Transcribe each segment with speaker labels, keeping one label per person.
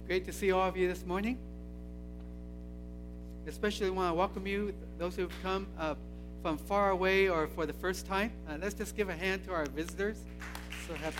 Speaker 1: Great to see all of you this morning. Especially want to welcome you, those who have come from far away or for the first time. Let's just give a hand to our visitors. So happy.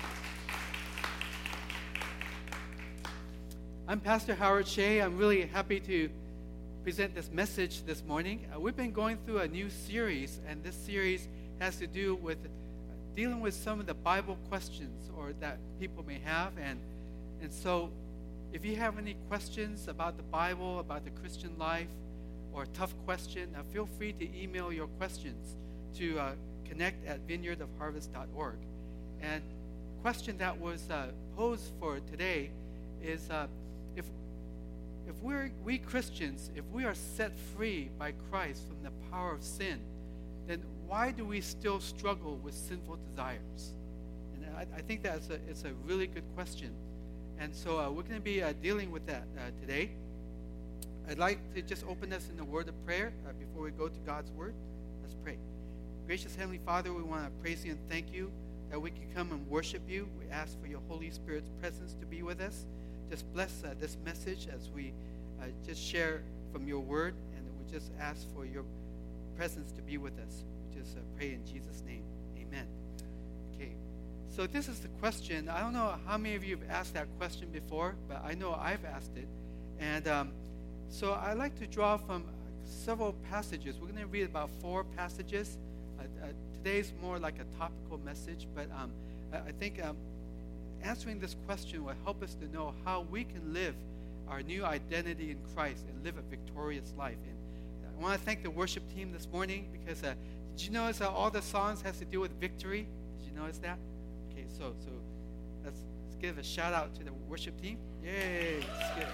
Speaker 1: I'm Pastor Howard Shea. I'm really happy to present this message this morning. We've been going through a new series, and this series has to do with dealing with some of the Bible questions or that people may have. And so if you have any questions about the Bible, about the Christian life, or a tough question, feel free to email your questions to connect@vineyardofharvest.org. And the question that was posed for today is if we Christians, if we are set free by Christ from the power of sin, then why do we still struggle with sinful desires? And I think that it's a really good question. And so we're going to be dealing with that today. I'd like to just open us in a word of prayer before we go to God's word. Let's pray. Gracious Heavenly Father, we want to praise you and thank you that we can come and worship you. We ask for your Holy Spirit's presence to be with us. Just bless this message as we just share from your word, and we just ask for your presence to be with us. We just pray in Jesus' name. Amen. Okay. So this is the question. I don't know how many of you have asked that question before, but I know I've asked it. And so I like to draw from several passages. We're going to read about 4 passages. Today's more like a topical message, but I think answering this question will help us to know how we can live our new identity in Christ and live a victorious life. And I want to thank the worship team this morning because did you notice all the songs has to do with victory? Did you notice that? Okay, so let's give a shout out to the worship team. Yay! That's good.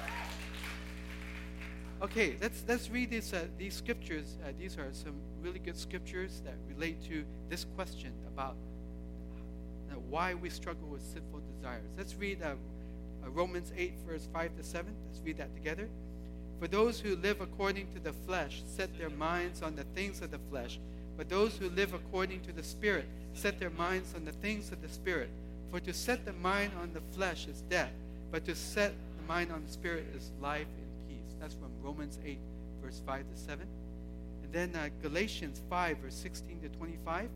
Speaker 1: Okay, let's read these scriptures. These are some really good scriptures that relate to this question about why we struggle with sinful desires. Let's read Romans 8, verse 5 to 7. Let's read that together. For those who live according to the flesh set their minds on the things of the flesh, but those who live according to the Spirit set their minds on the things of the Spirit. For to set the mind on the flesh is death, but to set the mind on the Spirit is life and peace. That's from Romans 8, verse 5 to 7. And then Galatians 5, verse 16 to 25.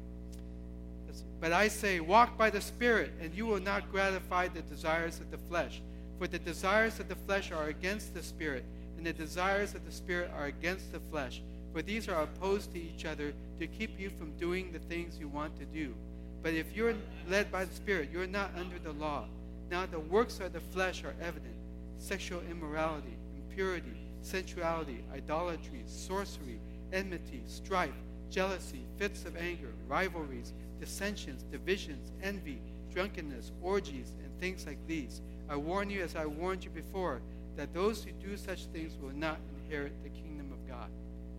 Speaker 1: But I say, walk by the Spirit, and you will not gratify the desires of the flesh. For the desires of the flesh are against the Spirit, and the desires of the Spirit are against the flesh. For these are opposed to each other to keep you from doing the things you want to do. But if you're led by the Spirit, you're not under the law. Now the works of the flesh are evident: sexual immorality, impurity, sensuality, idolatry, sorcery, enmity, strife, jealousy, fits of anger, rivalries, dissensions, divisions, envy, drunkenness, orgies, and things like these. I warn you, as I warned you before, that those who do such things will not inherit the kingdom of God.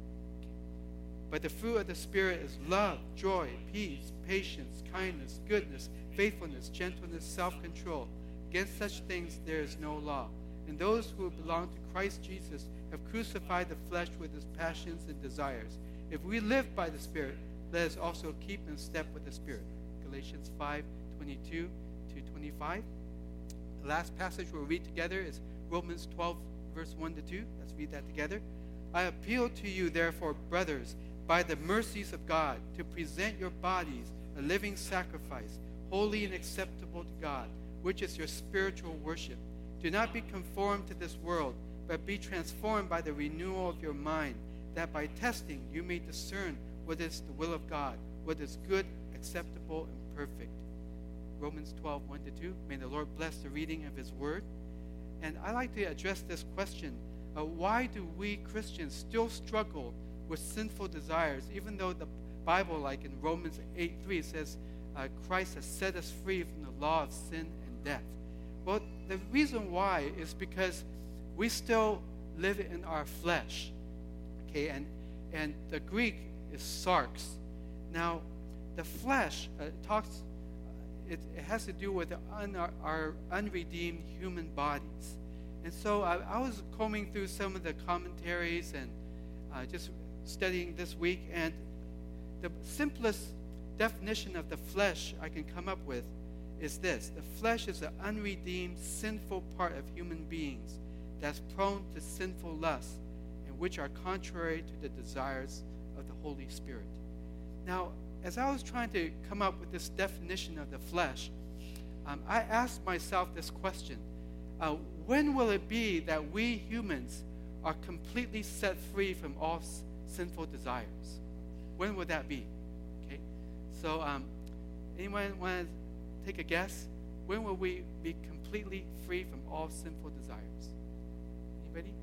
Speaker 1: But the fruit of the Spirit is love, joy, peace, patience, kindness, goodness, faithfulness, gentleness, self-control. Against such things there is no law. And those who belong to Christ Jesus have crucified the flesh with its passions and desires. If we live by the Spirit, let us also keep in step with the Spirit. Galatians 5:22 to 25. The last passage we'll read together is Romans 12, verse 1 to 2. Let's read that together. I appeal to you, therefore, brothers, by the mercies of God, to present your bodies a living sacrifice, holy and acceptable to God, which is your spiritual worship. Do not be conformed to this world, but be transformed by the renewal of your mind, that by testing you may discern what is the will of God, what is good, acceptable, and perfect. Romans 12, 1 to 2. May the Lord bless the reading of his word. And I like to address this question. Why do we Christians still struggle with sinful desires, even though the Bible, like in Romans 8:3, says Christ has set us free from the law of sin and death? Well, the reason why is because we still live in our flesh. Okay, and the Greek is sarx. Now, the flesh it has to do with our unredeemed human bodies. And so I was combing through some of the commentaries and just studying this week, and the simplest definition of the flesh I can come up with is this: the flesh is an unredeemed, sinful part of human beings that's prone to sinful lusts and which are contrary to the desires of the Holy Spirit. Now, as I was trying to come up with this definition of the flesh, I asked myself this question: when will it be that we humans are completely set free from all sinful desires? When would that be? Okay, so anyone want to take a guess? When will we be completely free from all sinful desires? Anybody?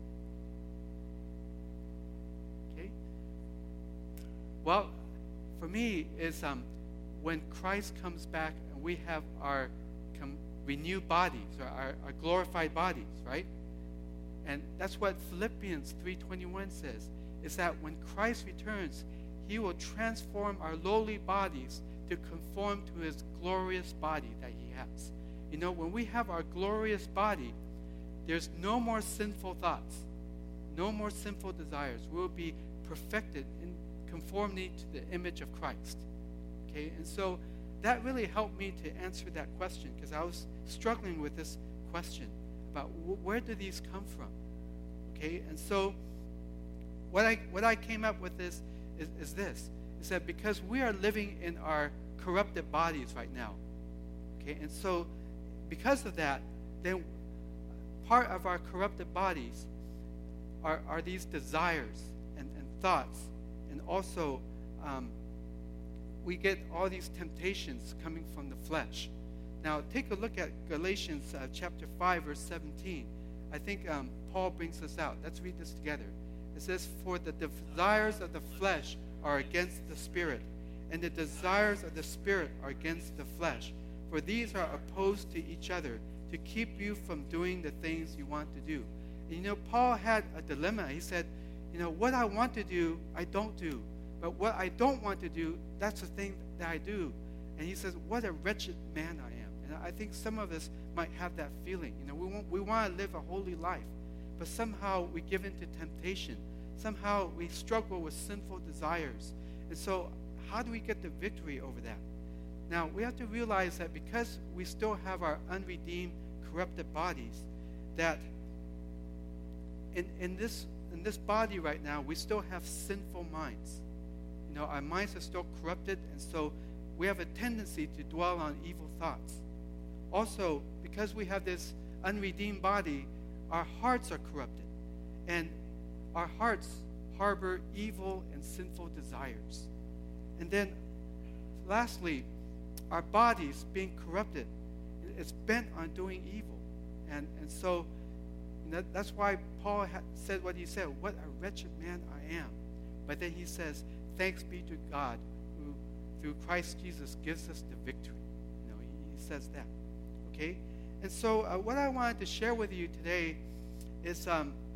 Speaker 1: Okay. Well, for me, it's when Christ comes back and we have our renewed bodies, or our glorified bodies, right? And that's what Philippians 3:21 says, is that when Christ returns, he will transform our lowly bodies to conform to his glorious body that he has. You know, when we have our glorious body, there's no more sinful thoughts, no more sinful desires. We'll be perfected in conformity to the image of Christ. Okay, and so that really helped me to answer that question, because I was struggling with this question about where do these come from? Okay, and so what I came up with is that because we are living in our corrupted bodies right now, okay, and so because of that, then part of our corrupted bodies are these desires and thoughts, and also we get all these temptations coming from the flesh. Now, take a look at Galatians chapter 5, verse 17. I think Paul brings this out. Let's read this together. It says, "For the desires of the flesh are against the Spirit, and the desires of the Spirit are against the flesh. For these are opposed to each other, to keep you from doing the things you want to do." And, you know, Paul had a dilemma. He said, you know, what I want to do, I don't do. But what I don't want to do, that's the thing that I do. And he says, what a wretched man I am. And I think some of us might have that feeling. You know, we want to live a holy life, but somehow we give in to temptation. Somehow we struggle with sinful desires. And so how do we get the victory over that? Now, we have to realize that because we still have our unredeemed, corrupted bodies, that in this body right now, we still have sinful minds. You know, our minds are still corrupted, and so we have a tendency to dwell on evil thoughts. Also, because we have this unredeemed body, our hearts are corrupted, and our hearts harbor evil and sinful desires. And then, lastly, our bodies being corrupted, it's bent on doing evil. And so that's why Paul said what he said, what a wretched man I am. But then he says, thanks be to God who through Christ Jesus gives us the victory. You know, he says that. Okay? And so what I wanted to share with you today is,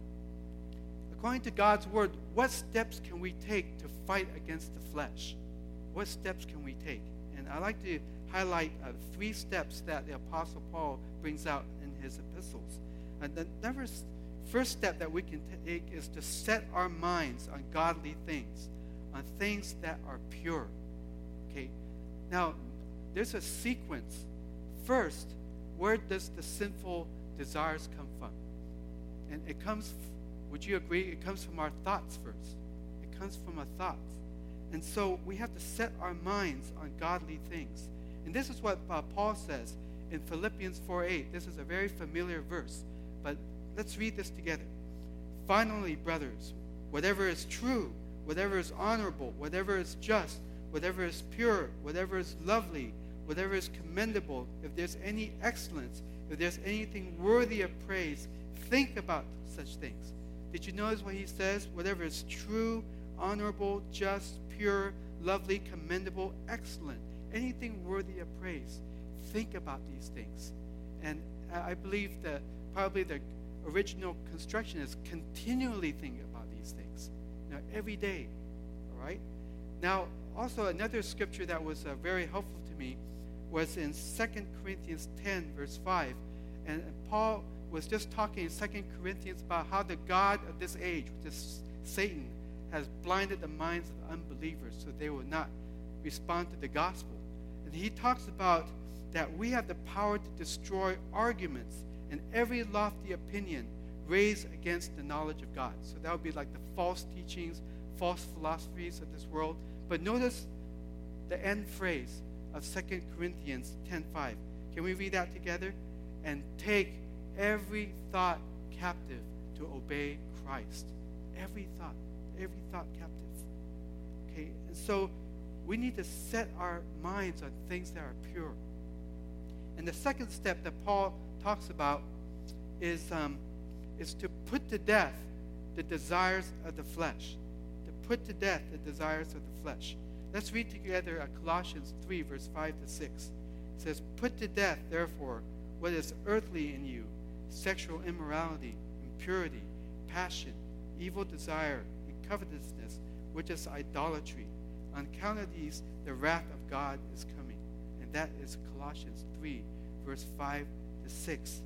Speaker 1: according to God's word, what steps can we take to fight against the flesh? What steps can we take? And I'd like to highlight 3 steps that the Apostle Paul brings out in his epistles. And the first step that we can take is to set our minds on godly things, on things that are pure. Okay? Now, there's a sequence. First, where does the sinful desires come from? And it comes, would you agree, it comes from our thoughts first. It comes from our thoughts. And so we have to set our minds on godly things. And this is what Paul says in Philippians 4:8. This is a very familiar verse, but let's read this together. "Finally, brothers, whatever is true, whatever is honorable, whatever is just, whatever is pure, whatever is lovely, whatever is commendable, if there's any excellence, if there's anything worthy of praise, think about such things." Did you notice what he says? Whatever is true, honorable, just, pure, lovely, commendable, excellent, anything worthy of praise. Think about these things. And I believe that probably the original construction is continually thinking about these things. Now, every day. All right? Now, also another scripture that was very helpful to me was in 2 Corinthians 10, verse 5. And Paul was just talking in 2 Corinthians about how the God of this age, which is Satan, has blinded the minds of unbelievers so they will not respond to the gospel. And he talks about that we have the power to destroy arguments and every lofty opinion raised against the knowledge of God. So that would be like the false teachings, false philosophies of this world. But notice the end phrase of 2 Corinthians 10:5. Can we read that together? And take every thought captive to obey Christ. Every thought captive. Okay, and so we need to set our minds on things that are pure. And the second step that Paul talks about is to put to death the desires of the flesh. To put to death the desires of the flesh. Let's read together Colossians 3, verse 5 to 6. It says, "Put to death, therefore, what is earthly in you, sexual immorality, impurity, passion, evil desire, and covetousness, which is idolatry. On account of these, the wrath of God is coming." And that is Colossians 3, verse 5 to 6.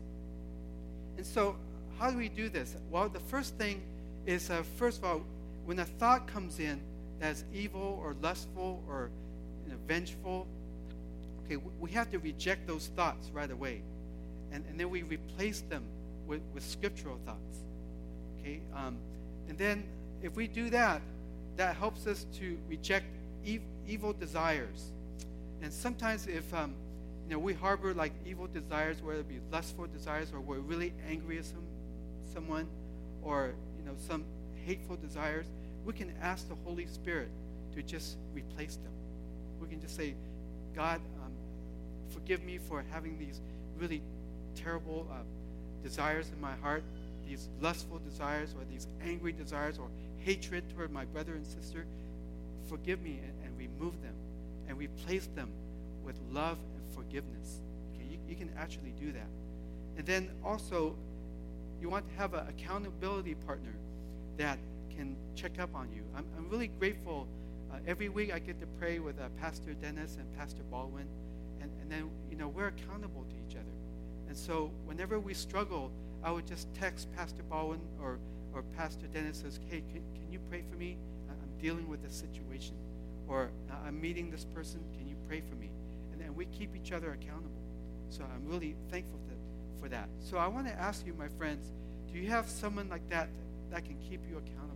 Speaker 1: And so, how do we do this? Well, the first thing is, first of all, when a thought comes in that's evil or lustful or vengeful, okay, we have to reject those thoughts right away. And then we replace them with scriptural thoughts. Okay? And then if we do that, that helps us to reject evil desires. And sometimes if we harbor like evil desires, whether it be lustful desires or we're really angry at someone or some hateful desires, we can ask the Holy Spirit to just replace them. We can just say, "God, forgive me for having these really terrible desires in my heart, these lustful desires or these angry desires or hatred toward my brother and sister. Forgive me," and remove them and replace them with love and forgiveness. Okay, you can actually do that. And then also, you want to have an accountability partner that can check up on you. I'm really grateful. Every week I get to pray with Pastor Dennis and Pastor Baldwin, and then we're accountable to each other. And so whenever we struggle, I would just text Pastor Baldwin or Pastor Dennis, says, "Hey, can you pray for me? I'm dealing with this situation," or "I'm meeting this person. Can you pray for me?" And then we keep each other accountable. So I'm really thankful for that. So I want to ask you, my friends, do you have someone like that can keep you accountable?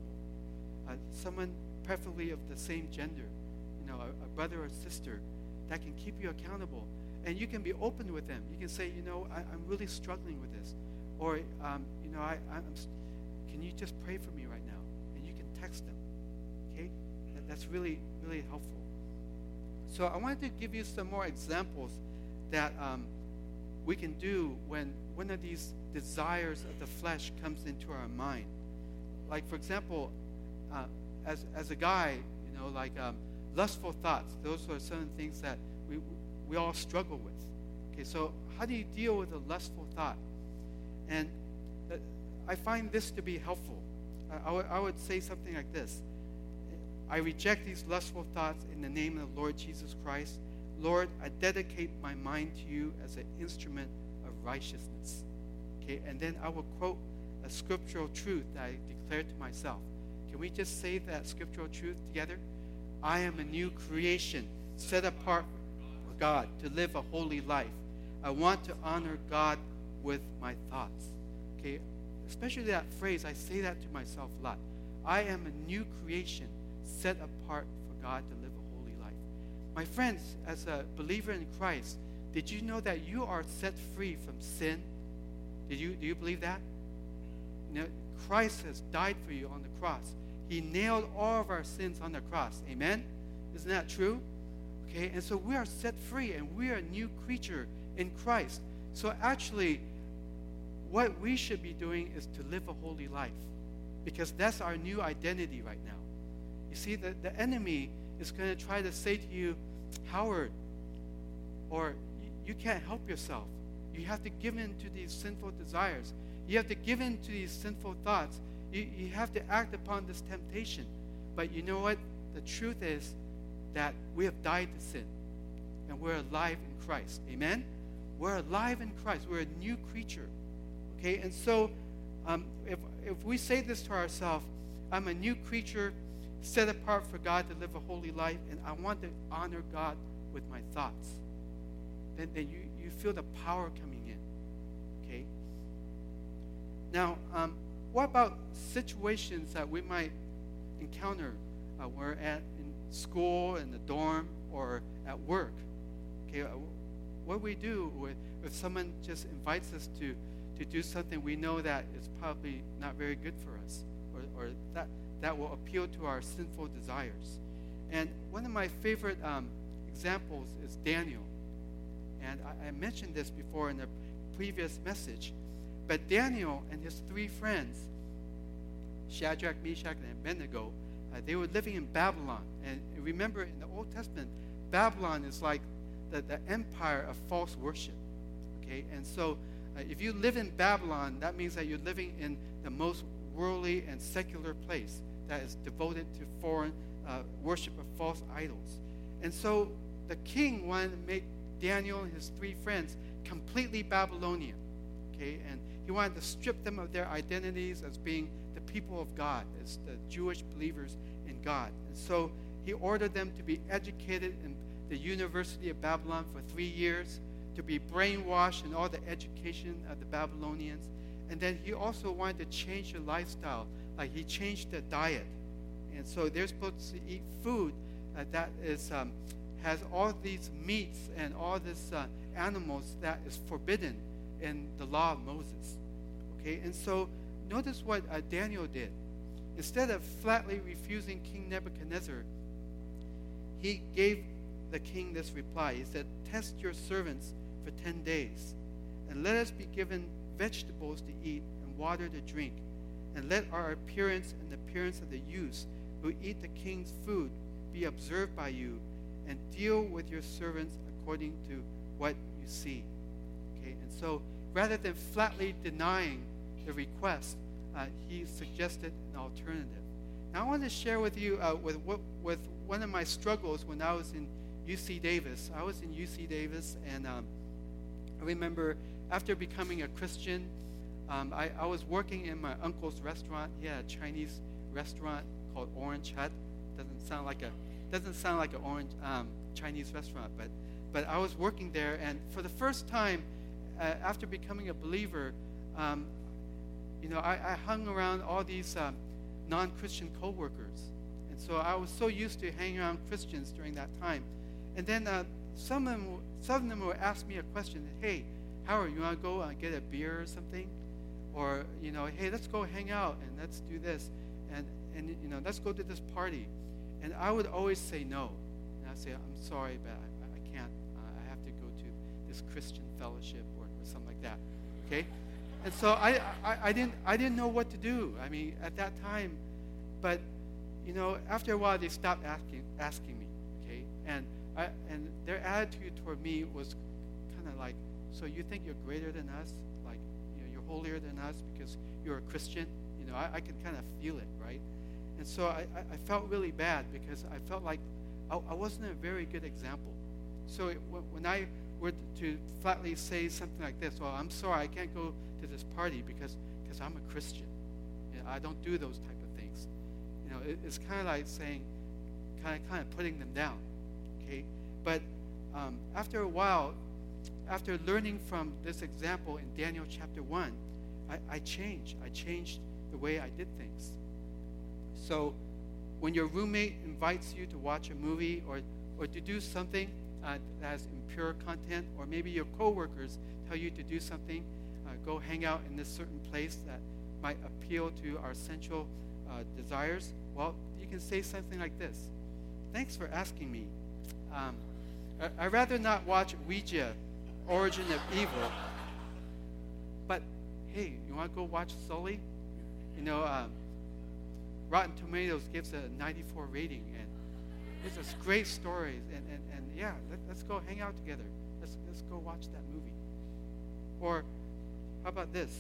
Speaker 1: Someone preferably of the same gender, a brother or sister that can keep you accountable. And you can be open with them. You can say, I'm really struggling with this. Or, can you just pray for me right now? And you can text them. Okay? That's really, really helpful. So I wanted to give you some more examples that we can do when one of these desires of the flesh comes into our mind. Like, for example, as a guy, lustful thoughts. Those are some of the things that we all struggle with. Okay, so how do you deal with a lustful thought? And I find this to be helpful. I would say something like this. I reject these lustful thoughts in the name of the Lord Jesus Christ. Lord, I dedicate my mind to you as an instrument of righteousness. Okay, and then I will quote a scriptural truth that I declare to myself. Can we just say that scriptural truth together? I am a new creation, set apart for God to live a holy life. I want to honor God with my thoughts. Okay, especially that phrase, I say that to myself a lot. I am a new creation, set apart for God to live a holy life. My friends, as a believer in Christ, did you know that you are set free from sin? Do you believe that? Christ has died for you on the cross. He nailed all of our sins on the cross. Amen? Isn't that true? Okay, and so we are set free and we are a new creature in Christ. So actually, what we should be doing is to live a holy life, because that's our new identity right now. You see, the enemy is going to try to say to you, Howard, or you can't help yourself. You have to give in to these sinful desires. You have to give in to these sinful thoughts. You have to act upon this temptation. But you know what? The truth is that we have died to sin, and we're alive in Christ. Amen? We're alive in Christ. We're a new creature. Okay? And so if we say this to ourselves, I'm a new creature set apart for God to live a holy life, and I want to honor God with my thoughts. Then you feel the power coming in. Okay? Now, what about situations that we might encounter when we're in school, in the dorm, or at work? Okay, what we do if someone just invites us to do something we know that is probably not very good for us, or that will appeal to our sinful desires. And one of my favorite examples is Daniel. And I mentioned this before in a previous message. But Daniel and his three friends, Shadrach, Meshach, and Abednego, they were living in Babylon. And remember, in the Old Testament, Babylon is like the empire of false worship. Okay? And so if you live in Babylon, that means that you're living in the most worldly and secular place that is devoted to foreign worship of false idols. And so the king wanted to make Daniel and his three friends completely Babylonian. Okay? And he wanted to strip them of their identities as being the people of God, as the Jewish believers in God. And so he ordered them to be educated in the University of Babylon for 3 years, to be brainwashed in all the education of the Babylonians. And then he also wanted to change their lifestyle. Like he changed their diet. And so they're supposed to eat food that is has all these meats and all these animals that is forbidden in the law of Moses. Okay, and so notice what Daniel did. Instead of flatly refusing King Nebuchadnezzar, he gave the king this reply. He said, "Test your servants for 10 days, and let us be given vegetables to eat and water to drink, and let our appearance and the appearance of the youths who eat the king's food be observed by you, and deal with your servants according to what you see." Okay, and so rather than flatly denying the request, he suggested an alternative. Now I want to share with you with one of my struggles when I was in UC Davis. I was in UC Davis, and I remember after becoming a Christian, I was working in my uncle's restaurant. He had a Chinese restaurant called Orange Hut. Doesn't sound like an orange Chinese restaurant, but I was working there, and for the first time after becoming a believer, I hung around all these non-Christian co-workers, and so I was so used to hanging around Christians during that time. And then some of them would ask me a question. Hey, Howard, you want to go get a beer or something? Or, hey, let's go hang out and let's do this. And let's go to this party. And I would always say no. And I'd say, I'm sorry, but I can't. I have to go to this Christian fellowship or something like that. Okay? And so I didn't know what to do. I mean, at that time. But, after a while, they stopped asking me. Okay? And their attitude toward me was kind of like, so you think you're greater than us? Like, you're holier than us because you're a Christian? I could kind of feel it, right? And so I felt really bad because I felt like I wasn't a very good example. So when I were to flatly say something like this, well, I'm sorry, I can't go to this party because I'm a Christian. I don't do those type of things. It's kind of like saying, kind of putting them down. Okay? But after a while, after learning from this example in Daniel chapter 1, I changed. I changed the way I did things. So when your roommate invites you to watch a movie or to do something that has impure content, or maybe your coworkers tell you to do something, go hang out in this certain place that might appeal to our sensual desires, well, you can say something like this. Thanks for asking me. I'd rather not watch Ouija, Origin of Evil, but hey, you want to go watch Sully? Rotten Tomatoes gives it a 94 rating, and it's a great story. And yeah, let's go hang out together. Let's go watch that movie. Or how about this?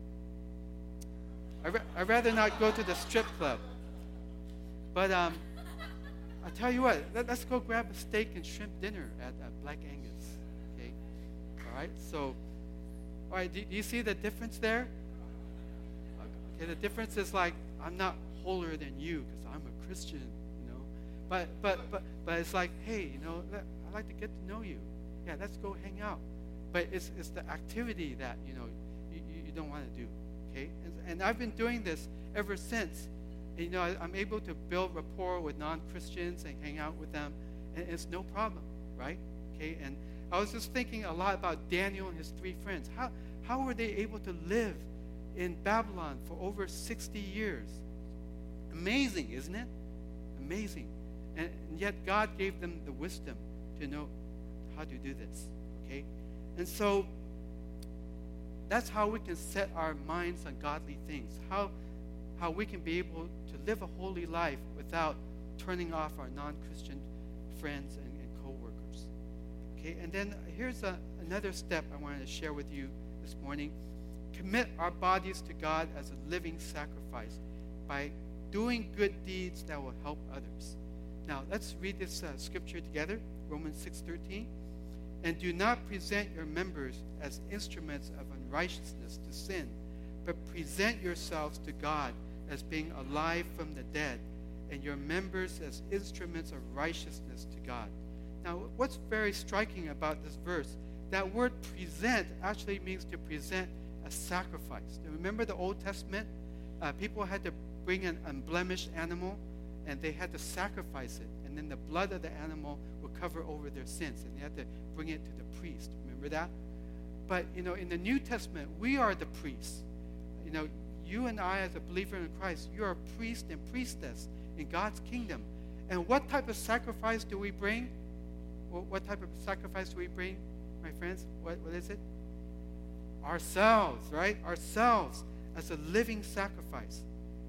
Speaker 1: I'd rather not go to the strip club. But I tell you what, let's go grab a steak and shrimp dinner at Black Angus. Okay, all right. So, all right. Do you see the difference there? Okay, the difference is like I'm not holier than you because I'm a Christian, but it's like, hey, I'd like to get to know you. Yeah, let's go hang out. But it's the activity that you don't want to do. Okay, and I've been doing this ever since. And, I'm able to build rapport with non-Christians and hang out with them, and it's no problem, right? Okay, and I was just thinking a lot about Daniel and his 3 friends. How were they able to live in Babylon for over 60 years? Amazing, isn't it? Amazing. And yet God gave them the wisdom to know how to do this. Okay, and so that's how we can set our minds on godly things. How we can be able to live a holy life without turning off our non-Christian friends and co-workers. Okay, and then here's another step I wanted to share with you this morning. Commit our bodies to God as a living sacrifice by doing good deeds that will help others. Now, let's read this scripture together, Romans 6:13. And do not present your members as instruments of unrighteousness to sin, but present yourselves to God as being alive from the dead, and your members as instruments of righteousness to God. Now, what's very striking about this verse, that word present actually means to present a sacrifice. Now, remember the Old Testament? People had to bring an unblemished animal, and they had to sacrifice it. And then the blood of the animal would cover over their sins, and they had to bring it to the priest. Remember that? But, in the New Testament, we are the priests. You and I, as a believer in Christ, you are a priest and priestess in God's kingdom. And what type of sacrifice do we bring? What type of sacrifice do we bring, my friends? What is it? Ourselves, right? Ourselves as a living sacrifice.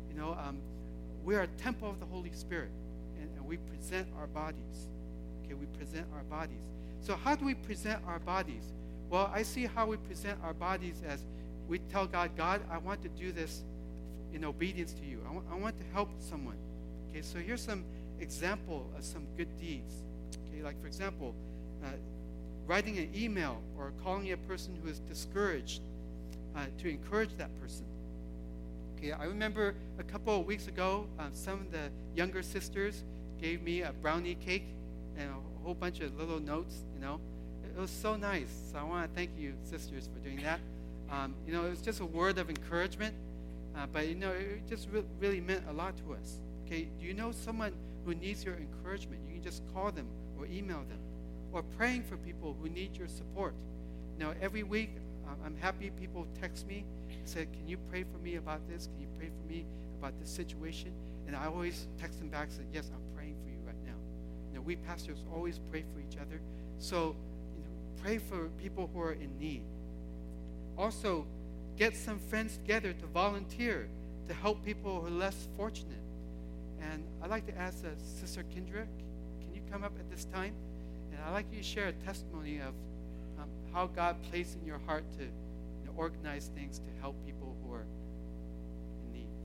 Speaker 1: We are a temple of the Holy Spirit, and we present our bodies. Okay, we present our bodies. So how do we present our bodies? Well, I see how we present our bodies as we tell God, God, I want to do this in obedience to you. I want to help someone. Okay, so here's some example of some good deeds. Okay, like for example, writing an email or calling a person who is discouraged to encourage that person. Okay, I remember a couple of weeks ago, some of the younger sisters gave me a brownie cake and a whole bunch of little notes. It was so nice. So I want to thank you, sisters, for doing that. It was just a word of encouragement, but it just really meant a lot to us. Okay, do you know someone who needs your encouragement? You can just call them or email them, or praying for people who need your support. Every week I'm happy people text me and say, "Can you pray for me about this? Can you pray for me about this situation?" And I always text them back and say, "Yes, I'm praying for you right now." We pastors always pray for each other, so pray for people who are in need. Also, get some friends together to volunteer to help people who are less fortunate. And I'd like to ask Sister Kendra, can you come up at this time? And I'd like you to share a testimony of how God placed in your heart to organize things to help people who are in need.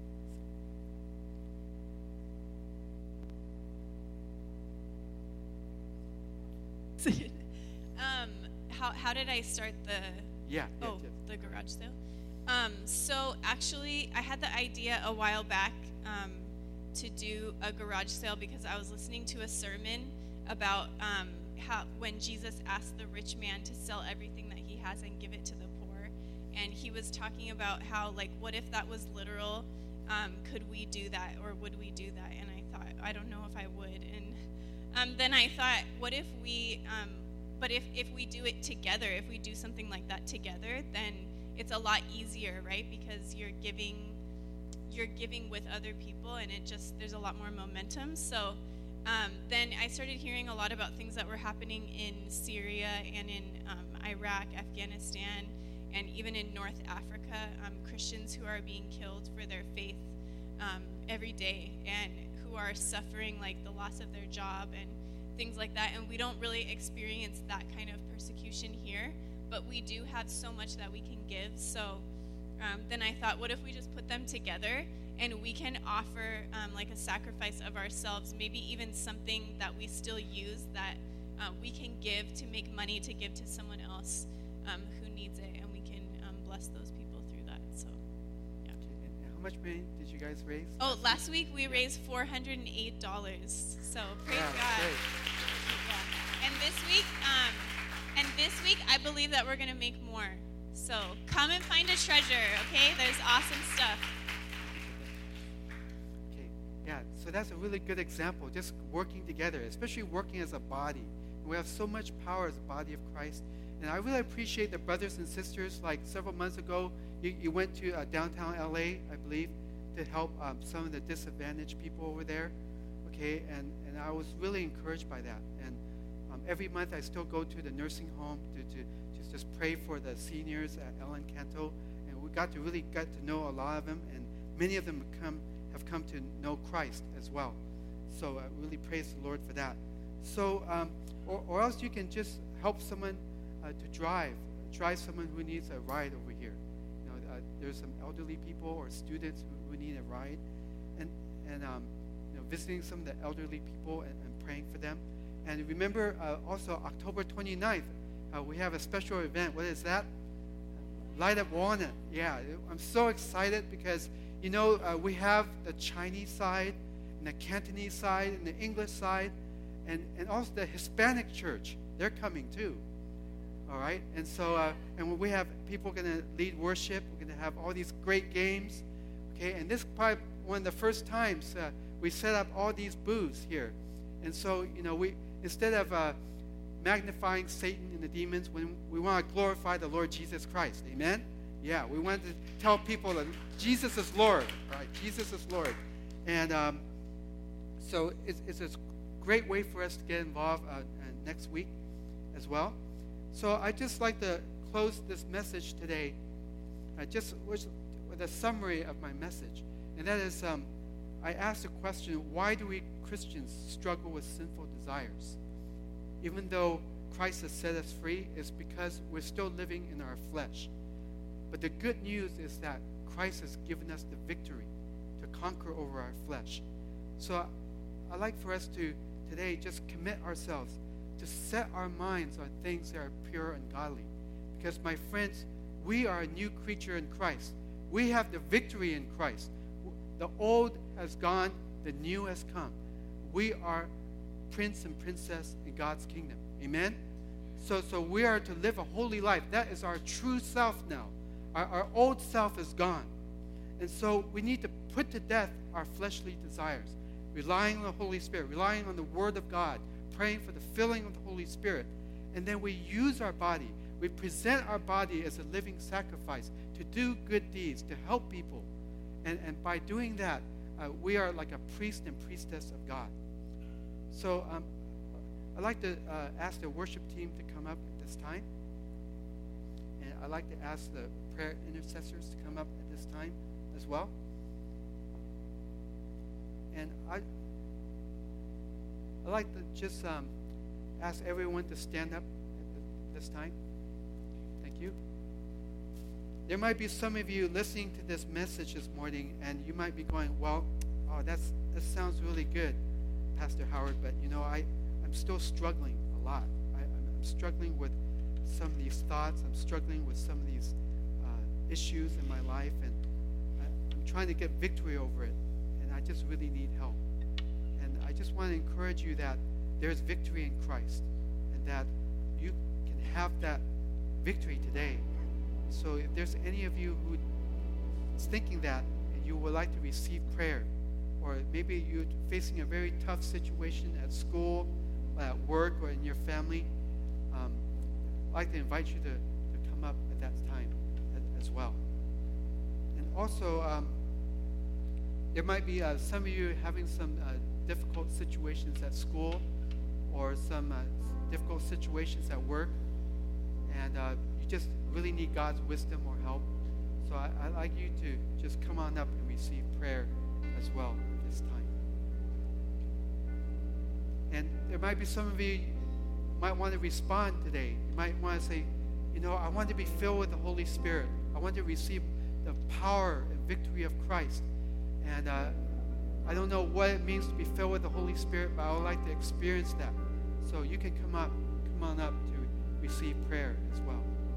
Speaker 2: How did I start the... the garage sale. So actually, I had the idea a while back to do a garage sale because I was listening to a sermon about how when Jesus asked the rich man to sell everything that he has and give it to the poor, and he was talking about how, like, what if that was literal? Could we do that, or would we do that? And I thought, I don't know if I would. And then I thought, what if we... But if we do it together, if we do something like that together, then it's a lot easier, right? Because you're giving with other people, and there's a lot more momentum. So then I started hearing a lot about things that were happening in Syria and in Iraq, Afghanistan, and even in North Africa, Christians who are being killed for their faith every day, and who are suffering like the loss of their job and things like that. And we don't really experience that kind of persecution here, but we do have so much that we can give. So then I thought, what if we just put them together and we can offer like a sacrifice of ourselves, maybe even something that we still use that we can give to make money to give to someone else who needs it, and we can bless those people through that. So, yeah.
Speaker 1: And how much money did you guys raise?
Speaker 2: Oh, last week we raised $408. So praise God.
Speaker 1: Great.
Speaker 2: Yeah. And this week I believe that we're going to make more. So come and find a treasure, okay? There's awesome stuff.
Speaker 1: Okay. Yeah, so that's a really good example, just working together, especially working as a body. We have so much power as a body of Christ. And I really appreciate the brothers and sisters. Like several months ago, you went to downtown LA, I believe, to help some of the disadvantaged people over there. Okay, and I was really encouraged by that. And every month I still go to the nursing home to just pray for the seniors at El Encanto. And we got to know a lot of them, and many of them have come to know Christ as well. So I really praise the Lord for that. So, or else you can just help someone to drive someone who needs a ride over here. You know, there's some elderly people or students who need a ride, and visiting some of the elderly people and praying for them. And remember, also October 29th, we have a special event. What is that? Light Up Walnut. Yeah, I'm so excited because we have the Chinese side and the Cantonese side and the English side, and also the Hispanic church. They're coming too. All right, and so and when we have people going to lead worship, we're going to have all these great games. Okay, and this is probably one of the first times we set up all these booths here, and so we instead of magnifying Satan and the demons, when we want to glorify the Lord Jesus Christ. Amen. Yeah, we want to tell people that Jesus is Lord. All right, Jesus is Lord, and so it's a great way for us to get involved next week as well. So I'd just like to close this message today just with a summary of my message. And that is, I asked the question, why do we Christians struggle with sinful desires? Even though Christ has set us free, it's because we're still living in our flesh. But the good news is that Christ has given us the victory to conquer over our flesh. So I'd like for us to today just commit ourselves to set our minds on things that are pure and godly. Because, my friends, we are a new creature in Christ. We have the victory in Christ. The old has gone, the new has come. We are prince and princess in God's kingdom. Amen? So we are to live a holy life. That is our true self now. Our old self is gone. And so we need to put to death our fleshly desires, relying on the Holy Spirit, relying on the Word of God, praying for the filling of the Holy Spirit. And then we use our body. We present our body as a living sacrifice to do good deeds, to help people. And by doing that, we are like a priest and priestess of God. So I'd like to ask the worship team to come up at this time. And I'd like to ask the prayer intercessors to come up at this time as well. And I'd like to just ask everyone to stand up at this time. Thank you. There might be some of you listening to this message this morning, and you might be going, well, that sounds really good, Pastor Howard, but I'm still struggling a lot. I'm struggling with some of these thoughts. I'm struggling with some of these issues in my life, and I'm trying to get victory over it, and I just really need help. And I just want to encourage you that there's victory in Christ, and that you can have that victory today. So if there's any of you who is thinking that and you would like to receive prayer, or maybe you're facing a very tough situation at school, at work, or in your family, I'd like to invite you to come up at that time as well. And also, there might be some of you having some difficult situations at school, or some difficult situations at work, and you just really need God's wisdom or help. So I'd like you to just come on up and receive prayer as well at this time. And there might be some of you might want to respond today. You might want to say, I want to be filled with the Holy Spirit. I want to receive the power and victory of Christ. And I don't know what it means to be filled with the Holy Spirit, but I would like to experience that. So you can come on up to receive prayer as well.